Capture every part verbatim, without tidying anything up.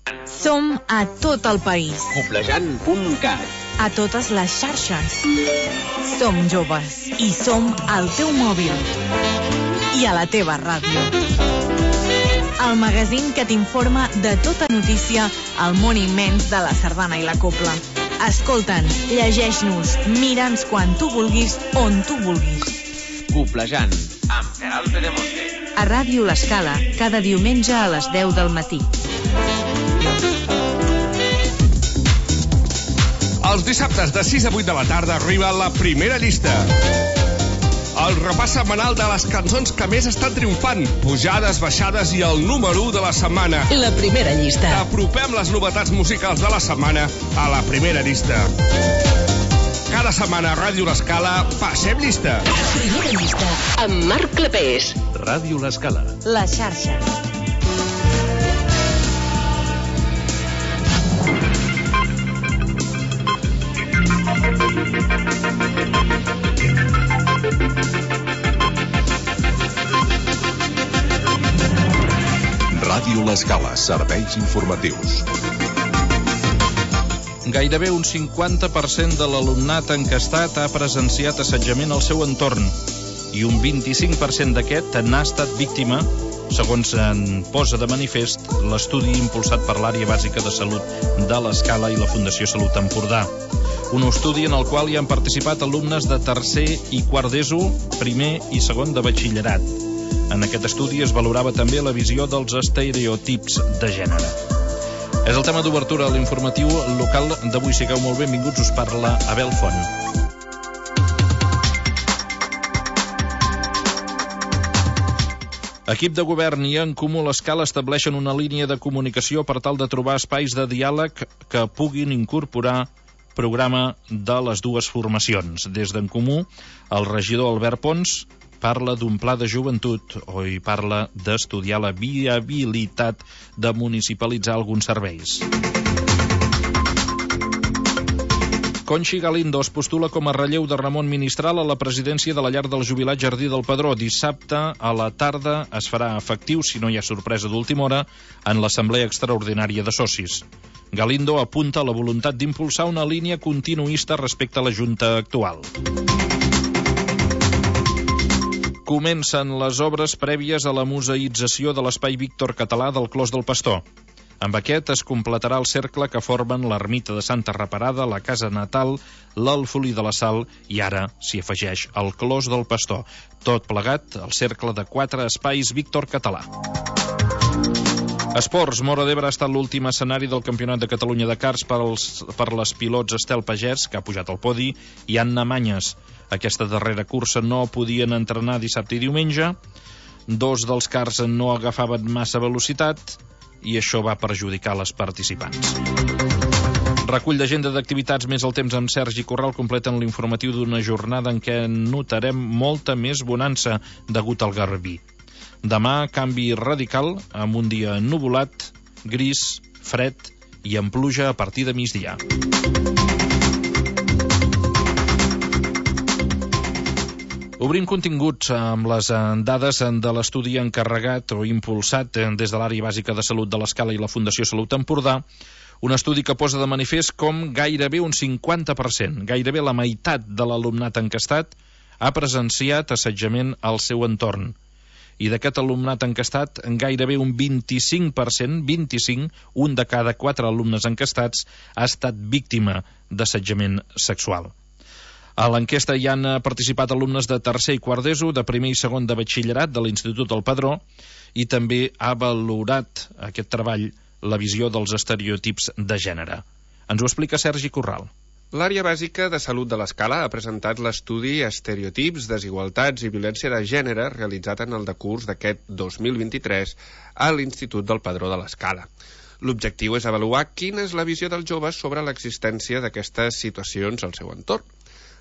Som a tot el país. Coblejant punt cat. A totes les xarxes. Som joves i som al teu mòbil. I a la teva ràdio. El magazín que t'informa de tota notícia al món immens de la sardana i la copla. Escolta'ns, llegeix-nos, mira'ns quan tu vulguis, on tu vulguis. Coblejant, amb Queralt Pedemonte. A Ràdio L'Escala, cada diumenge a les deu del matí. Els dissabtes de sis a vuit de la tarda arriba la primera llista. El repàs setmanal de les cançons que més estan triomfant, pujades, baixades i el número u de la setmana. La primera llista. Apropem les novetats musicals de la setmana a la primera llista. Cada setmana a Ràdio L'Escala passem llista. Primera llista. Amb Marc Clapés. Ràdio L'Escala. La xarxa. Ràdio L'Escala, serveis informatius. Gairebé un cinquanta per cent de l'alumnat encastat ha presenciat assetjament al seu entorn i un vint-i-cinc per cent d'aquest n'ha estat víctima, segons en posa de manifest l'estudi impulsat per l'Àrea Bàsica de Salut de l'Escala i la Fundació Salut Empordà. Un estudi en el qual hi han participat alumnes de tercer i quart d'ESO, primer i segon de batxillerat. En aquest estudi es valorava també la visió dels estereotips de gènere. És el tema d'obertura a l'informatiu local d'avui. Sigueu molt benvinguts, us parla Abel Font. Equip de govern i En Comú L'Escala estableixen una línia de comunicació per tal de trobar espais de diàleg que puguin incorporar programa de les dues formacions. Des d'En Comú, el regidor Albert Pons parla d'un pla de joventut o hi parla d'estudiar la viabilitat de municipalitzar alguns serveis. Conxi Galindo es postula com a relleu de Ramon Ministral a la presidència de la llar del jubilat Jardí del Pedró. Dissabte a la tarda es farà efectiu, si no hi ha sorpresa d'última hora, en l'Assemblea Extraordinària de Socis. Galindo apunta a la voluntat d'impulsar una línia continuista respecte a la Junta actual. Comencen les obres prèvies a la museïtzació de l'espai Víctor Català del Clos del Pastor. Amb aquest es completarà el cercle que formen l'ermita de Santa Reparada, la casa natal, l'Alfolí de la Sal i ara s'hi afegeix el Clos del Pastor. Tot plegat, el cercle de quatre espais Víctor Català. Esports. Móra d'Ebre ha estat l'últim escenari del Campionat de Catalunya de karts per, als, per les pilots Estel Pagès, que ha pujat al podi, i Anna Manyes. Aquesta darrera cursa no podien entrenar dissabte i diumenge. Dos dels karts no agafaven massa velocitat i això va perjudicar les participants. Recull d'agenda d'activitats més el temps amb Sergi Corral completen l'informatiu d'una jornada en què notarem molta més bonança degut al garbí. Demà, canvi radical, amb un dia ennuvolat, gris, fred i amb pluja a partir de migdia. Obrim continguts amb les dades de l'estudi encarregat o impulsat des de l'Àrea Bàsica de Salut de l'Escala i la Fundació Salut Empordà, un estudi que posa de manifest com gairebé un cinquanta per cent, gairebé la meitat de l'alumnat encastat, ha presenciat assetjament al seu entorn. I d'aquest alumnat encastat, gairebé un vint-i-cinc per cent, vint-i-cinc, un de cada quatre alumnes encastats, ha estat víctima d'assetjament sexual. A l'enquesta hi han participat alumnes de tercer i quart d'ESO, de primer i segon de batxillerat de l'Institut del Pedró, i també ha valorat aquest treball la visió dels estereotips de gènere. Ens ho explica Sergi Corral. L'Àrea Bàsica de Salut de l'Escala ha presentat l'estudi Estereotips, Desigualtats i Violència de Gènere realitzat en el decurs d'aquest dos mil vint-i-tres a l'Institut del Pedró de l'Escala. L'objectiu és avaluar quina és la visió dels joves sobre l'existència d'aquestes situacions al seu entorn.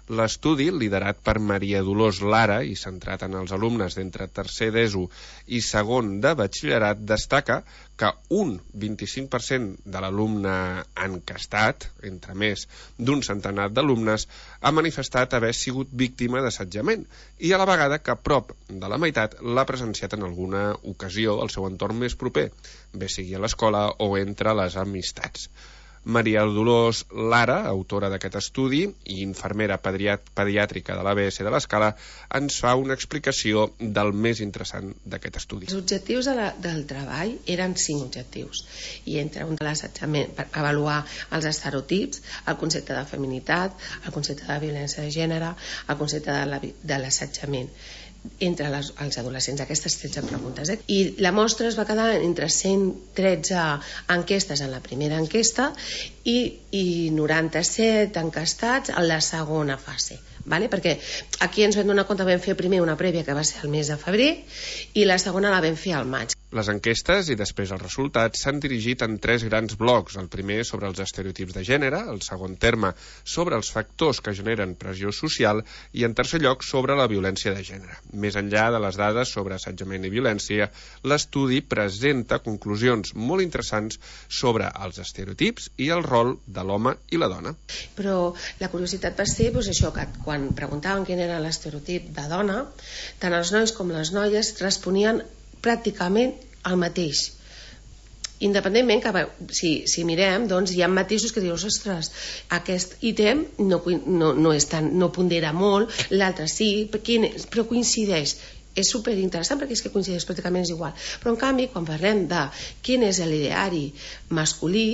L'estudi, liderat per Maria Dolors Lara i centrat en els alumnes d'entre tercer d'ESO i segon de batxillerat, destaca que un vint-i-cinc per cent de l'alumne encastat, entre més d'un centenar d'alumnes, ha manifestat haver sigut víctima d'assetjament i a la vegada que prop de la meitat l'ha presenciat en alguna ocasió al seu entorn més proper, bé sigui a l'escola o entre les amistats. Maria Dolors Lara, autora d'aquest estudi i infermera pediàtrica de l'A B S de l'Escala, ens fa una explicació del més interessant d'aquest estudi. Els objectius de la, del treball eren cinc objectius, i entre un de l'assetjament, per avaluar els estereotips, el concepte de feminitat, el concepte de violència de gènere, el concepte de, la, de l'assetjament entre les, els adolescents, aquestes tretze preguntes. Eh? I la mostra es va quedar entre cent tretze enquestes en la primera enquesta i, i noranta-set encastats en la segona fase. Vale? Perquè aquí ens vam donar compte, vam fer primer una prèvia que va ser el mes de febrer i la segona la vam fer al maig. Les enquestes i després els resultats s'han dirigit en tres grans blocs. El primer sobre els estereotips de gènere, el segon terme sobre els factors que generen pressió social i en tercer lloc sobre la violència de gènere. Més enllà de les dades sobre assetjament i violència, l'estudi presenta conclusions molt interessants sobre els estereotips i el rol de l'home i la dona. Però la curiositat va ser doncs, això, que quan preguntaven quin era l'estereotip de dona, tant els nois com les noies responien pràcticament el mateix. Independentment que si, si mirem, doncs hi ha matisos que dius, ostres, aquest ítem no, no, no, és tan, no pondera molt, l'altre sí, però coincideix. És superinteressant perquè és que coincideix pràcticament és igual. Però en canvi, quan parlem de quin és l'ideari masculí,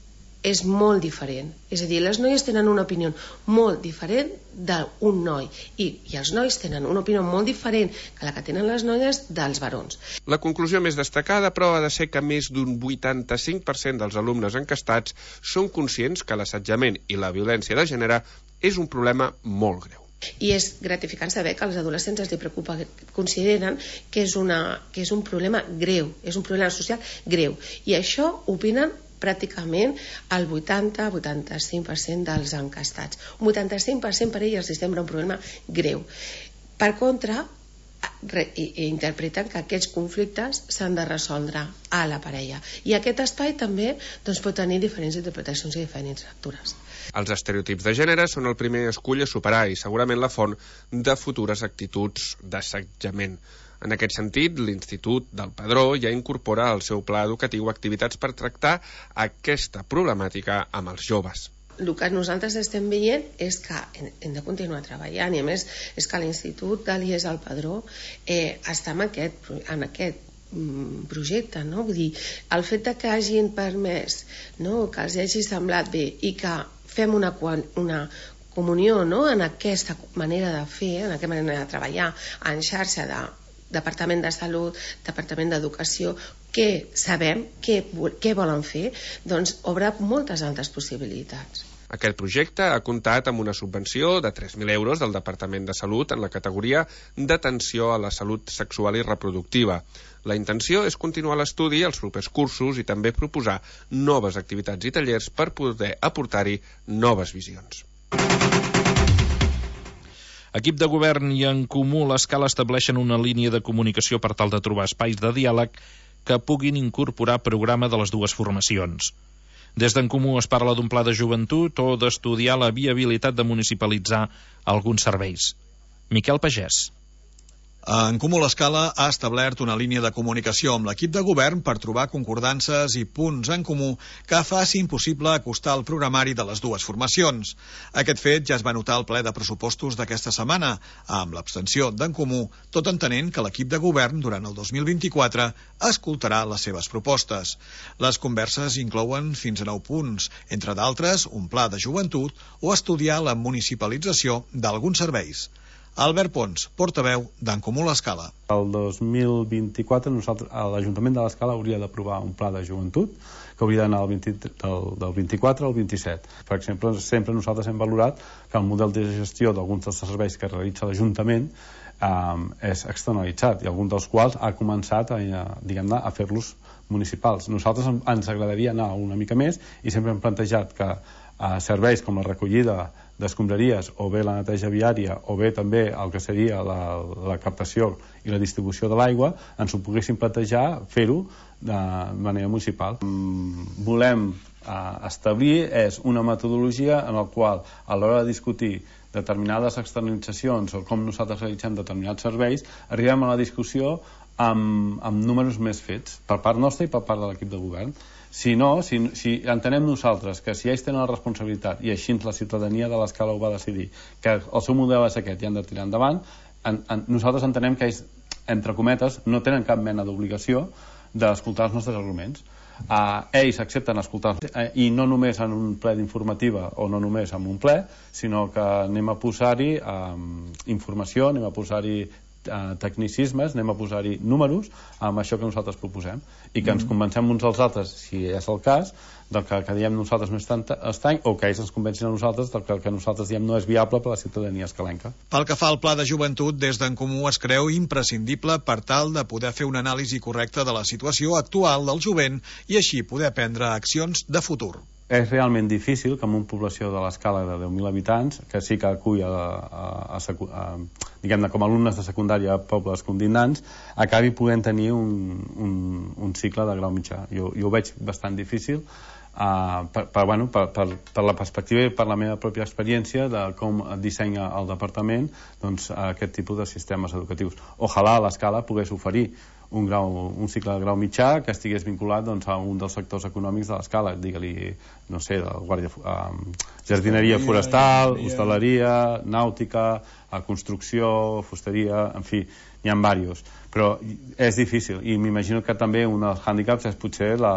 és molt diferent. És a dir, les noies tenen una opinió molt diferent d'un noi i, i els nois tenen una opinió molt diferent que la que tenen les noies dels barons. La conclusió més destacada, però, ha de ser que més d'un vuitanta-cinc per cent dels alumnes encastats són conscients que l'assetjament i la violència de gènere és un problema molt greu. I és gratificant saber que als adolescents els preocupa, consideren que és, una, que és un problema greu, és un problema social greu. I això opinen pràcticament el vuitanta a vuitanta-cinc per cent dels encastats. Un vuitanta-cinc per cent per ells els sembla un problema greu. Per contra, re, i, i interpreten que aquests conflictes s'han de resoldre a la parella. I aquest espai també doncs, pot tenir diferents interpretacions i diferents lectures. Els estereotips de gènere són el primer escull a superar i segurament la font de futures actituds d'assetjament. En aquest sentit, l'Institut del Padró ja incorpora al seu pla educatiu activitats per tractar aquesta problemàtica amb els joves. El que nosaltres estem veient és que hem de continuar treballant i a més és que l'Institut de l'I E S al Padró eh, està en aquest, en aquest projecte, no? Vull dir, el fet que hagin permès, no? Que els hagi semblat bé i que fem una, una comunió, no? En aquesta manera de fer, en aquesta manera de treballar en xarxa de Departament de Salut, Departament d'Educació, què sabem, què, què volen fer, doncs obre moltes altres possibilitats. Aquest projecte ha comptat amb una subvenció de tres mil euros del Departament de Salut en la categoria d'atenció a la salut sexual i reproductiva. La intenció és continuar l'estudi als propers cursos i també proposar noves activitats i tallers per poder aportar-hi noves visions. Equip de govern i En Comú l'Escala estableixen una línia de comunicació per tal de trobar espais de diàleg que puguin incorporar programa de les dues formacions. Des d'En Comú es parla d'un pla de joventut o d'estudiar la viabilitat de municipalitzar alguns serveis. Miquel Pagès. En Comú l'Escala ha establert una línia de comunicació amb l'equip de govern per trobar concordances i punts en comú que facin possible acostar el programari de les dues formacions. Aquest fet ja es va notar al ple de pressupostos d'aquesta setmana, amb l'abstenció d'En Comú, tot entenent que l'equip de govern durant el dos mil vint-i-quatre escoltarà les seves propostes. Les converses inclouen fins a nou punts, entre d'altres un pla de joventut o estudiar la municipalització d'alguns serveis. Albert Pons, portaveu d'En Comú l'Escala. El dos mil vint-i-quatre nosaltres, l'Ajuntament de l'Escala hauria d'aprovar un pla de joventut que hauria d'anar del, del, del vint-i-quatre al vint-i-set. Per exemple, sempre nosaltres hem valorat que el model de gestió d'alguns dels serveis que realitza l'Ajuntament um, és externalitzat i alguns dels quals ha començat a, diguem-ne, a fer-los municipals. Nosaltres ens agradaria anar una mica més i sempre hem plantejat que a serveis com la recollida d'escombraries o bé la neteja viària o bé també el que seria la, la captació i la distribució de l'aigua, ens ho poguessin plantejar fer-ho de manera municipal. Mm, volem eh, establir és una metodologia en la qual a l'hora de discutir determinades externalitzacions o com nosaltres realitzem determinats serveis, arribem a la discussió amb, amb números més fets per part nostra i per part de l'equip de govern. Si no, si, si entenem nosaltres que si ells tenen la responsabilitat i així la ciutadania de l'Escala ho va decidir, que el seu model és aquest i han de tirar endavant, en, en, nosaltres entenem que ells, entre cometes, no tenen cap mena d'obligació d'escoltar els nostres arguments. Uh, ells accepten escoltar uh, i no només en un ple d'informativa o no només en un ple, sinó que anem a posar-hi um, informació, anem a posar-hi uh, tecnicismes, anem a posar-hi números amb això que nosaltres proposem i que ens convencem uns als altres, si és el cas, del que, que diem nosaltres no és tant estrany, o que ells ens convencin a nosaltres del que el que nosaltres diem no és viable per a la ciutadania escalenca. Pel que fa al Pla de Joventut, des d'en Comú es creu imprescindible per tal de poder fer una anàlisi correcta de la situació actual del jovent i així poder prendre accions de futur. És realment difícil que en una població de l'escala de deu mil habitants, que sí que acull a, a, a, a, diguem-ne com a alumnes de secundària a pobles condimnants, acabi podent tenir un, un, un cicle de grau mitjà. Jo, jo ho veig bastant difícil uh, per, per, bueno, per, per, per la perspectiva i per la meva pròpia experiència de com dissenya el departament doncs, aquest tipus de sistemes educatius. Ojalà a l'escala pogués oferir un, grau, un cicle de grau mitjà que estigués vinculat doncs, a un dels sectors econòmics de l'escala, digue-li, no sé, de guàrdia, um, jardineria forestal, hostaleria, nàutica, construcció, fusteria, en fi, n'hi ha diversos. Però és difícil i m'imagino que també un dels hàndicaps és potser la,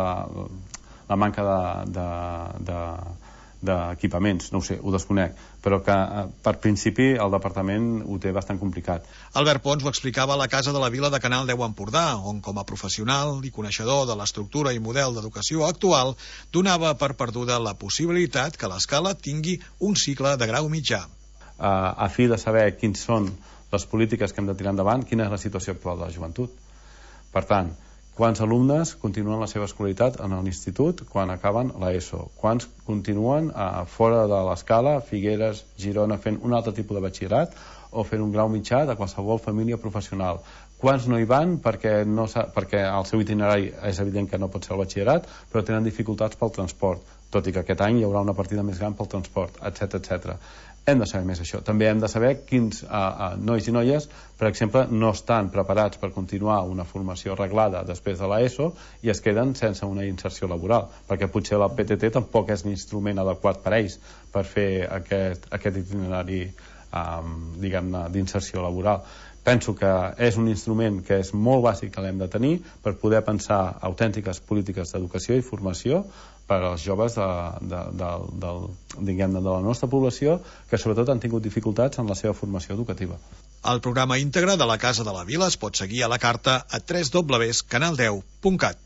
la manca de, de, de d'equipaments, no ho sé, ho desconec, però que per principi el departament ho té bastant complicat. Albert Pons ho explicava a la Casa de la Vila de Canal deu Empordà, on com a professional i coneixedor de l'estructura i model d'educació actual donava per perduda la possibilitat que l'escala tingui un cicle de grau mitjà. Uh, a fi de saber quins són les polítiques que hem de tirar endavant, quina és la situació actual de la joventut. Per tant, quants alumnes continuen la seva escolaritat en l'institut quan acaben l'ESO? Quants continuen a, fora de l'escala, Figueres, Girona, fent un altre tipus de batxillerat o fent un grau mitjà de qualsevol família professional? Quants no hi van perquè, no perquè el seu itinerari és evident que no pot ser el batxillerat, però tenen dificultats pel transport, tot i que aquest any hi haurà una partida més gran pel transport, etcètera, etcètera. Hem de saber més això. També hem de saber quins uh, uh, nois i noies, per exemple, no estan preparats per continuar una formació reglada després de l'ESO i es queden sense una inserció laboral, perquè potser la P T T tampoc és l'instrument adequat per a ells per fer aquest, aquest itinerari um, diguem-ne, d'inserció laboral. Penso que és un instrument que és molt bàsic que l'hem de tenir per poder pensar autèntiques polítiques d'educació i formació per als joves de, de, de, de, diguem-ne, de la nostra població que sobretot han tingut dificultats en la seva formació educativa. El programa íntegre de la Casa de la Vila es pot seguir a la carta a w w w punt canal deu punt cat.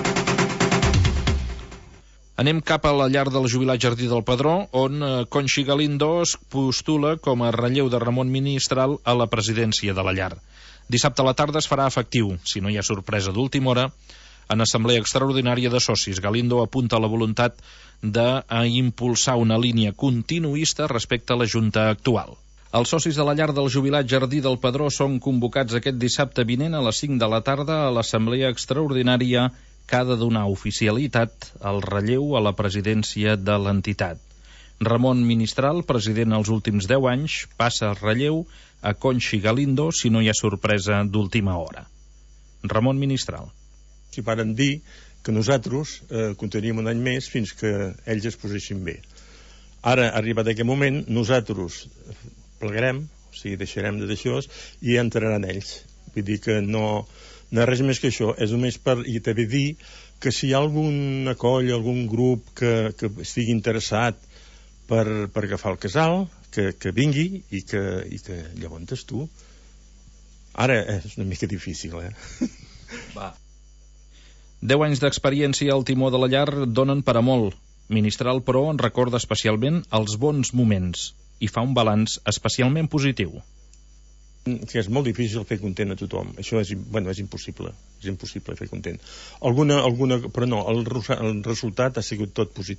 Anem cap a la llar del jubilat Jardí del Pedró, on Conxi Galindo es postula com a relleu de Ramon Ministral a la presidència de la llar. Dissabte a la tarda es farà efectiu, si no hi ha sorpresa d'última hora, en assemblea extraordinària de socis. Galindo apunta la voluntat d'impulsar una línia continuista respecte a la Junta actual. Els socis de la llar del jubilat Jardí del Pedró són convocats aquest dissabte vinent a les cinc de la tarda a l'assemblea extraordinària que ha de donar oficialitat al relleu a la presidència de l'entitat. Ramon Ministral, president els últims deu anys, passa el relleu a Conxi Galindo si no hi ha sorpresa d'última hora. Ramon Ministral. Si varen dir que nosaltres eh, continuaríem un any més fins que ells es posessin bé. Ara, arribat aquest moment, nosaltres plegarem, o sigui, deixarem de d'això i entraran ells. Vull dir que no... No res més que això, és només per, i també dir que si hi ha alguna colla, algun grup que, que estigui interessat per, per agafar el casal, que, que vingui i que, i que llavors tu. Ara és una mica difícil, eh? Va. Deu anys d'experiència al timó de la llar donen per a molt. Ministral, però, en recorda especialment els bons moments i fa un balanç especialment positiu. Que és molt difícil fer content a tothom. Això és, bueno, és impossible. És impossible fer content. Alguna, alguna, però no, el, el resultat ha sigut tot positiu.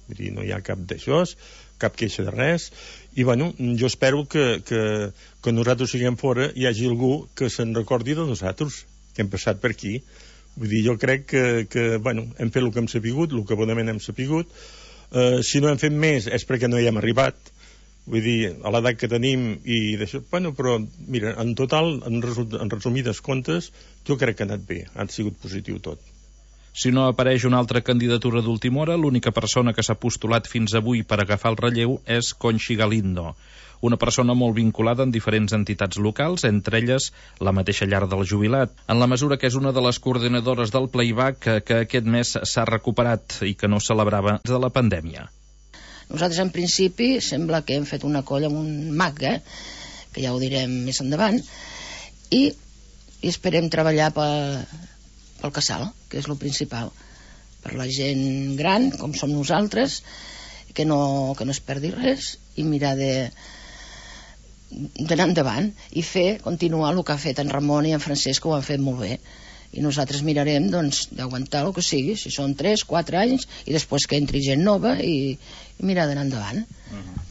Vull dir, no hi ha cap d'això, cap queixa de res, i bueno, jo espero que, que, que nosaltres siguem fora i hi hagi algú que se'n recordi de nosaltres, que hem passat per aquí. Vull dir, jo crec que, que bueno, hem fet el que hem sapigut, el que bonament hem sapigut. Uh, si no hem fet més és perquè no hi hem arribat. Vull dir, a l'edat que tenim i d'això, bueno, però mira, en total, en, resum, en resumides comptes, jo crec que ha anat bé, ha sigut positiu tot. Si no apareix una altra candidatura d'última hora, l'única persona que s'ha postulat fins avui per agafar el relleu és Conchi Galindo, una persona molt vinculada en diferents entitats locals, entre elles la mateixa llar del jubilat, en la mesura que és una de les coordinadores del playback que, que aquest mes s'ha recuperat i que no celebrava des de la pandèmia. Nosaltres, en principi, sembla que hem fet una colla amb un mag, eh? Que ja ho direm més endavant, i, i esperem treballar per... pel casal, que és el principal, per la gent gran, com som nosaltres, que no, que no es perdi res, i mirar de d'anar endavant i fer, continuar el que ha fet en Ramon i en Francesc, que ho han fet molt bé, i nosaltres mirarem doncs d'aguantar el que sigui, si són tres, quatre anys, i després que entri gent nova i, i mirar d'anar endavant. Uh-huh.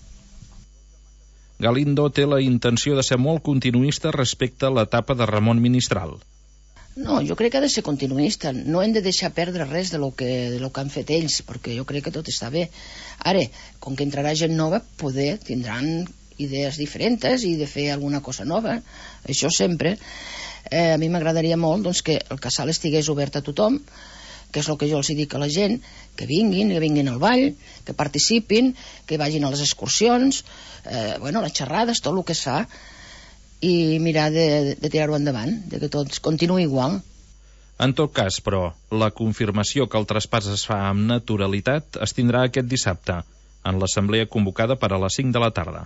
Galindo té la intenció de ser molt continuista respecte a l'etapa de Ramon Ministral. No, jo crec que ha de ser continuista. No hem de deixar perdre res de lo que, de lo que han fet ells, perquè jo crec que tot està bé. Ara, com que entrarà gent nova, poder tindran idees diferents i de fer alguna cosa nova. Això sempre. Eh, a mi m'agradaria molt doncs, que el casal estigués obert a tothom, que és el que jo els dic a la gent, que vinguin, que vinguin al ball, que participin, que vagin a les excursions, eh, bueno, les xerrades, tot el que es fa, i mirar de, de tirar-ho endavant, de que tot continuï igual. En tot cas, però, la confirmació que el traspàs es fa amb naturalitat es tindrà aquest dissabte, en l'assemblea convocada per a les cinc de la tarda.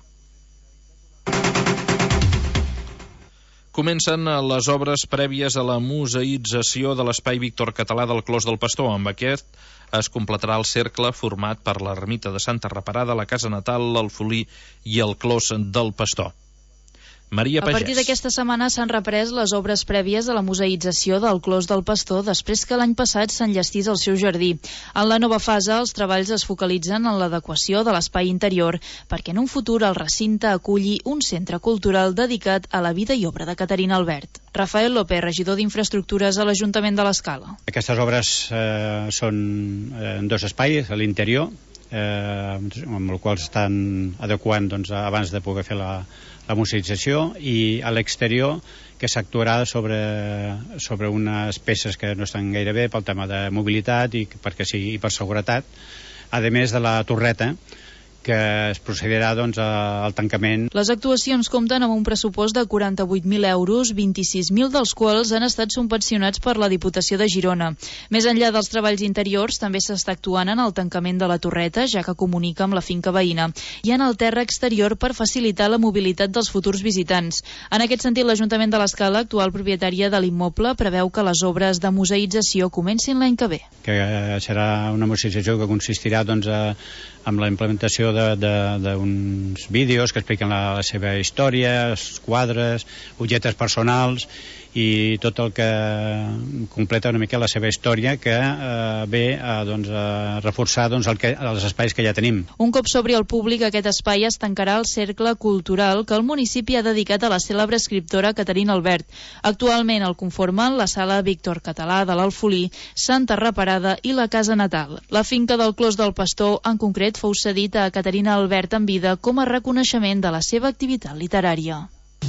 Comencen les obres prèvies a la museïtzació de l'espai Víctor Català del Clos del Pastor. Amb aquest es completarà el cercle format per l'ermita de Santa Reparada, la casa natal, l'Alfolí i el Clos del Pastor. Maria Pagès. A partir d'aquesta setmana s'han reprès les obres prèvies a la museïtzació del Clos del Pastor després que l'any passat s'enllestís el seu jardí. En la nova fase, els treballs es focalitzen en l'adequació de l'espai interior perquè en un futur el recinte aculli un centre cultural dedicat a la vida i obra de Caterina Albert. Rafael López, regidor d'Infraestructures a l'Ajuntament de l'Escala. Aquestes obres eh, són eh, en dos espais, a l'interior, eh, amb el qual estan adequant doncs, abans de poder fer la la museïtzació, i a l'exterior que s'actuarà sobre, sobre unes peces que no estan gaire bé pel tema de mobilitat i perquè sí, i per seguretat, a més de la torreta que es procedirà doncs, al tancament. Les actuacions compten amb un pressupost de quaranta-vuit mil euros, vint-i-sis mil dels quals han estat subvencionats per la Diputació de Girona. Més enllà dels treballs interiors, també s'està actuant en el tancament de la torreta, ja que comunica amb la finca veïna, i en el terra exterior per facilitar la mobilitat dels futurs visitants. En aquest sentit, l'Ajuntament de l'Escala, actual propietària de l'immoble, preveu que les obres de museïtzació comencin l'any que ve. Que serà una museïtzació que consistirà doncs, a amb la implementació d'uns vídeos que expliquen la, la seva història, els quadres, objectes personals i tot el que completa una mica la seva història, que eh, ve a, doncs, a reforçar doncs, el que, els espais que ja tenim. Un cop s'obri al públic, aquest espai es tancarà al cercle cultural que el municipi ha dedicat a la cèlebre escriptora Caterina Albert. Actualment el conformen la sala Víctor Català de l'Alfolí, Santa Reparada i la casa natal. La finca del Clos del Pastor, en concret, fou cedit a Caterina Albert en vida com a reconeixement de la seva activitat literària.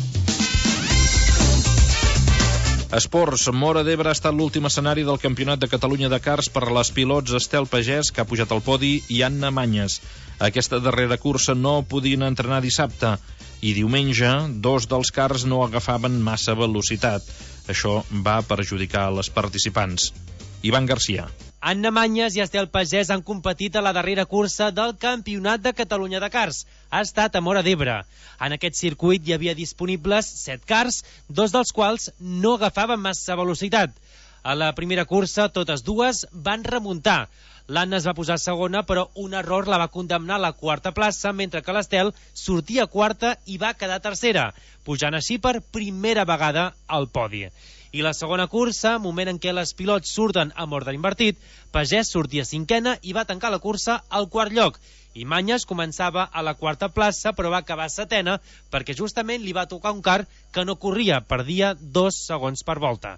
Esports. Móra d'Ebre ha estat l'últim escenari del Campionat de Catalunya de karts per a les pilots Estel Pagès, que ha pujat al podi, i Anna Manyes. Aquesta darrera cursa no podien entrenar dissabte i diumenge dos dels karts no agafaven massa velocitat. Això va perjudicar les participants. Ivan Garcia. Anna Manyes i Estel Pagès han competit a la darrera cursa del Campionat de Catalunya de karts. Ha estat a Móra d'Ebre. En aquest circuit hi havia disponibles set karts, dos dels quals no agafaven massa velocitat. A la primera cursa, totes dues van remuntar. L'Anna es va posar segona, però un error la va condemnar a la quarta plaça, mentre que l'Estel sortia quarta i va quedar tercera, pujant així per primera vegada al podi. I la segona cursa, moment en què les pilots surten amb ordre invertit, Pagès sortia cinquena i va tancar la cursa al quart lloc. I Manyes començava a la quarta plaça, però va acabar setena perquè justament li va tocar un car que no corria, perdia dos segons per volta.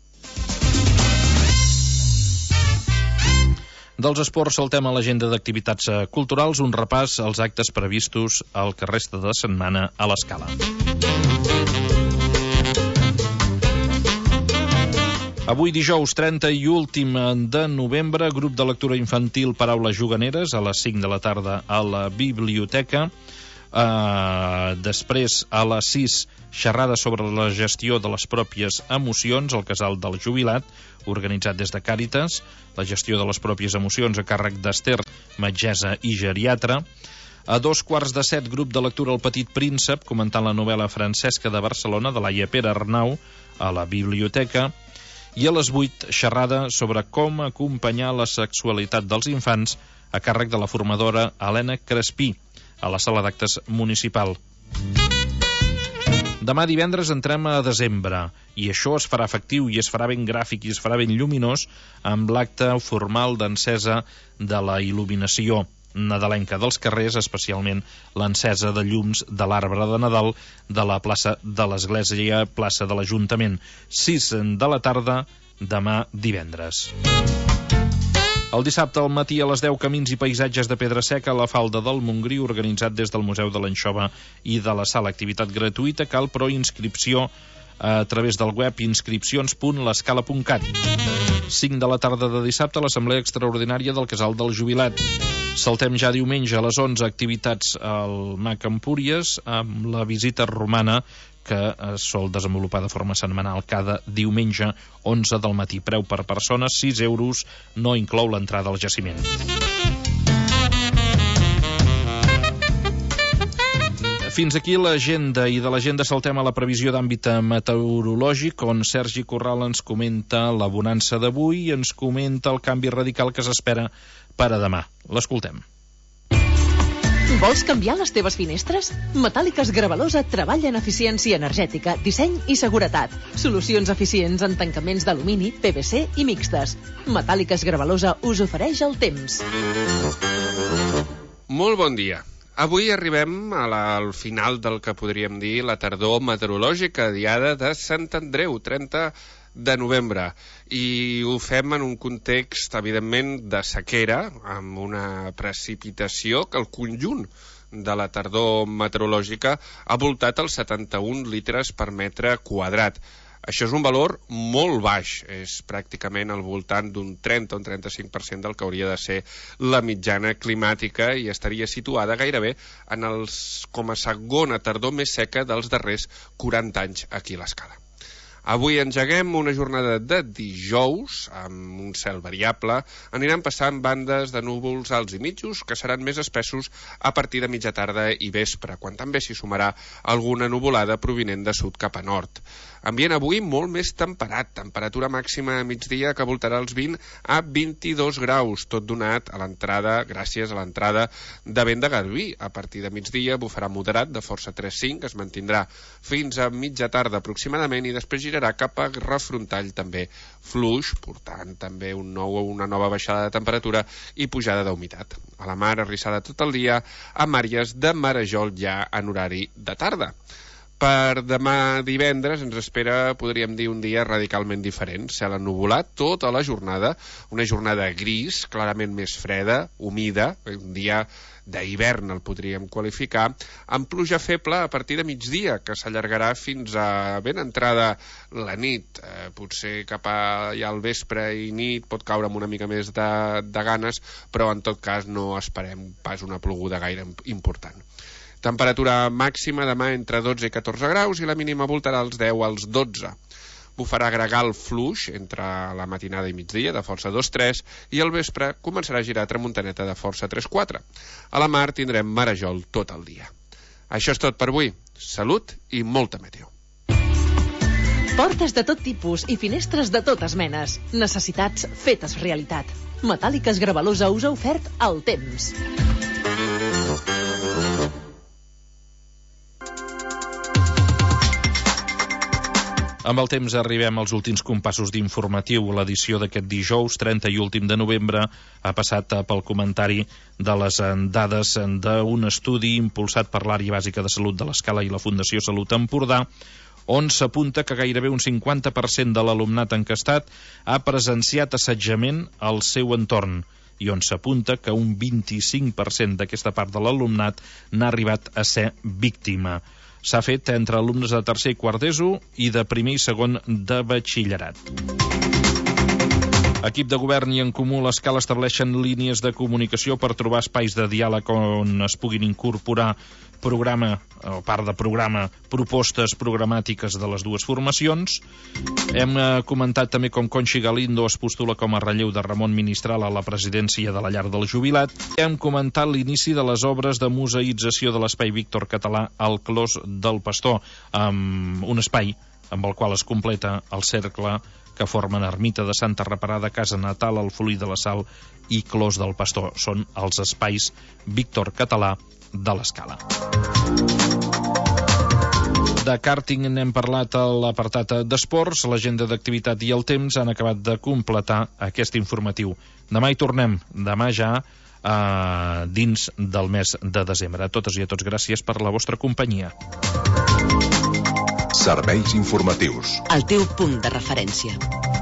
Dels esports saltem a l'agenda d'activitats culturals, un repàs als actes previstos el que resta de setmana a l'Escala. Avui dijous trenta i últim de novembre, grup de lectura infantil Paraules Juganeres a les cinc de la tarda a la biblioteca. Uh, després a les sis xerrada sobre la gestió de les pròpies emocions al Casal del Jubilat, organitzat des de Càritas, la gestió de les pròpies emocions a càrrec d'Ester, metgessa i geriatra. A dos quarts de set, grup de lectura El Petit Príncep, comentant la novel·la Francesca de Barcelona de Laia Pere Arnau a la biblioteca. I a les vuit, xerrada sobre com acompanyar la sexualitat dels infants a càrrec de la formadora Helena Crespí a la sala d'actes municipal. Demà divendres entrem a desembre i això es farà efectiu i es farà ben gràfic i es farà ben lluminós amb l'acte formal d'encesa de la il·luminació nadalenca dels carrers, especialment l'encesa de llums de l'arbre de Nadal de la plaça de l'Església, plaça de l'Ajuntament. sis de la tarda, demà divendres. El dissabte al matí a les deu, Camins i paisatges de Pedra Seca a la falda del Montgrí, organitzat des del Museu de l'Anxova i de la Sala. Activitat gratuïta, cal però inscripció a través del web inscripcions punt l'escala punt cat. cinc de la tarda de dissabte a l'Assemblea Extraordinària del Casal del Jubilat. Saltem ja diumenge a les onze, activitats al M A C Empúries amb la visita romana que es sol desenvolupar de forma setmanal cada diumenge, onze del matí. Preu per persona, sis euros, no inclou l'entrada al jaciment. Fins aquí l'agenda, i de l'agenda saltem a la previsió d'àmbit meteorològic, on Sergi Corral ens comenta la bonança d'avui i ens comenta el canvi radical que s'espera per a demà. L'escoltem. Vols canviar les teves finestres? Metàl·liques Gravalosa treballa en eficiència energètica, disseny i seguretat. Solucions eficients en tancaments d'alumini, P V C i mixtes. Metàl·liques Gravalosa us ofereix el temps. Molt bon dia. Avui arribem a la, al final del que podríem dir la tardor meteorològica, diada de Sant Andreu, trenta de novembre, i ho fem en un context, evidentment, de sequera, amb una precipitació que el conjunt de la tardor meteorològica ha voltat els setanta-un litres per metre quadrat. Això és un valor molt baix, és pràcticament al voltant d'un trenta o un trenta-cinc per cent del que hauria de ser la mitjana climàtica i estaria situada gairebé en els, com a segona tardor més seca dels darrers quaranta anys aquí a l'Escala. Avui engeguem una jornada de dijous amb un cel variable. Aniran passant bandes de núvols alts i mitjos que seran més espessos a partir de mitja tarda i vespre, quan també s'hi sumarà alguna nuvolada provinent de sud cap a nord. Ambient avui molt més temperat, temperatura màxima a migdia que voltarà els vint a vint-i-dos graus, tot donat a l'entrada, gràcies a l'entrada de vent de garbí. A partir de migdia bufarà moderat de força tres cinc, es mantindrà fins a mitja tarda aproximadament i després girarà cap a refrontall també fluix, portant també un nou, una nova baixada de temperatura i pujada d'humitat. A la mar arrissada tot el dia, amb àrees de marejol ja en horari de tarda. Per demà divendres ens espera, podríem dir, un dia radicalment diferent. Cel ennuvolat tota la jornada, una jornada gris, clarament més freda, humida, un dia d'hivern el podríem qualificar, amb pluja feble a partir de migdia, que s'allargarà fins a ben entrada la nit. Eh, potser cap a ja al vespre i nit pot caure amb una mica més de, de ganes, però en tot cas no esperem pas una ploguda gaire important. Temperatura màxima demà entre dotze i catorze graus i la mínima voltarà als deu als dotze. Bufarà gregal fluix entre la matinada i migdia de força dos tres i al vespre començarà a girar tramuntaneta de força tres quatre. A la mar tindrem marejol tot el dia. Això és tot per avui. Salut i molta meteo. Portes de tot tipus i finestres de totes menes. Necessitats fetes realitat. Metàl·liques Gravalosa us ha ofert el temps. Amb el temps arribem als últims compassos d'informatiu. L'edició d'aquest dijous, trenta i últim de novembre, ha passat pel comentari de les dades d'un estudi impulsat per l'Àrea Bàsica de Salut de l'Escala i la Fundació Salut Empordà, on s'apunta que gairebé un cinquanta per cent de l'alumnat encastat ha presenciat assetjament al seu entorn, i on s'apunta que un vint-i-cinc per cent d'aquesta part de l'alumnat n'ha arribat a ser víctima. S'ha fet entre alumnes de tercer i quart d'ESO i de primer i segon de batxillerat. Equip de govern i En Comú l'Escala estableixen línies de comunicació per trobar espais de diàleg on es puguin incorporar programa, o part de programa, propostes programàtiques de les dues formacions. Hem comentat també com Conxi Galindo es postula com a relleu de Ramon Ministral a la presidència de la llar del jubilat. Hem comentat l'inici de les obres de museïtzació de l'espai Víctor Català al Clos del Pastor, amb un espai amb el qual es completa el cercle que formen Ermita de Santa Reparada, Casa Natal, el Folí de la Sal i Clos del Pastor. Són els espais Víctor Català de l'Escala. De karting n'hem parlat a l'apartat d'esports. L'agenda d'activitat i el temps han acabat de completar aquest informatiu. Demà hi tornem, demà ja eh, dins del mes de desembre. A totes i a tots, gràcies per la vostra companyia. Serveis informatius. El teu punt de referència.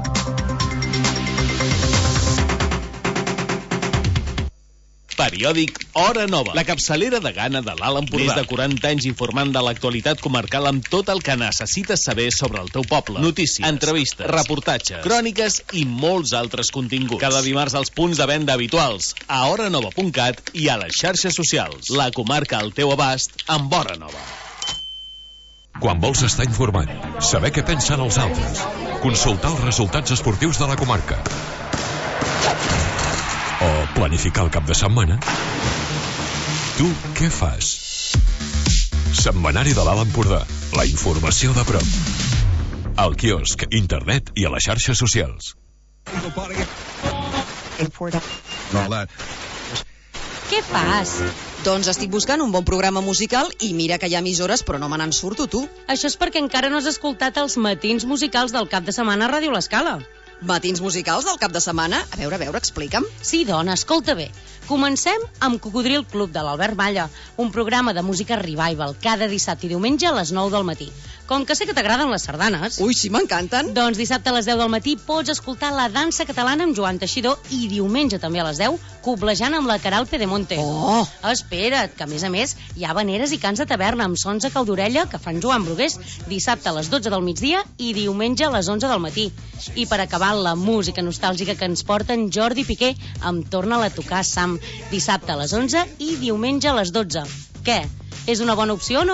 Periòdic Hora Nova, la capçalera de gana de l'Alt Empordà. Més de quaranta anys informant de l'actualitat comarcal amb tot el que necessites saber sobre el teu poble. Notícies, entrevistes, reportatges, cròniques i molts altres continguts. Cada dimarts als punts de venda habituals, a hora nova punt cat i a les xarxes socials. La comarca al teu abast amb Hora Nova. Quan vols estar informat, saber què pensen els altres, consultar els resultats esportius de la comarca o planificar el cap de setmana, tu què fas? Setmanari de l'Alt Empordà, la informació de prop. Al quiosc, internet i a les xarxes socials. Què fas? Doncs estic buscant un bon programa musical i mira que hi ha emissores, però no me n'en surto, tu. Això és perquè encara no has escoltat els matins musicals del cap de setmana a Ràdio l'Escala. Matins musicals del cap de setmana? A veure, a veure, explica'm. Sí, dona, escolta bé. Comencem amb Cocodril Club de l'Albert Malla, un programa de música revival cada dissabte i diumenge a les nou del matí. Com que sé que t'agraden les sardanes... Ui, sí, m'encanten. Doncs dissabte a les deu del matí pots escoltar la dansa catalana amb Joan Teixidor i diumenge també a les deu, coblejant amb la Caral Pedemonte. Oh! Espera't, que a més a més hi ha habaneres i cants de taverna amb sons a caldorella que fan Joan Brugués dissabte a les dotze del migdia i diumenge a les onze del matí. I per acabar, la música nostàlgica que ens porta en Jordi Piqué amb Torna-la a tocar Sam, dissabte a les onze i diumenge a les dotze. Què? És una bona opció o no?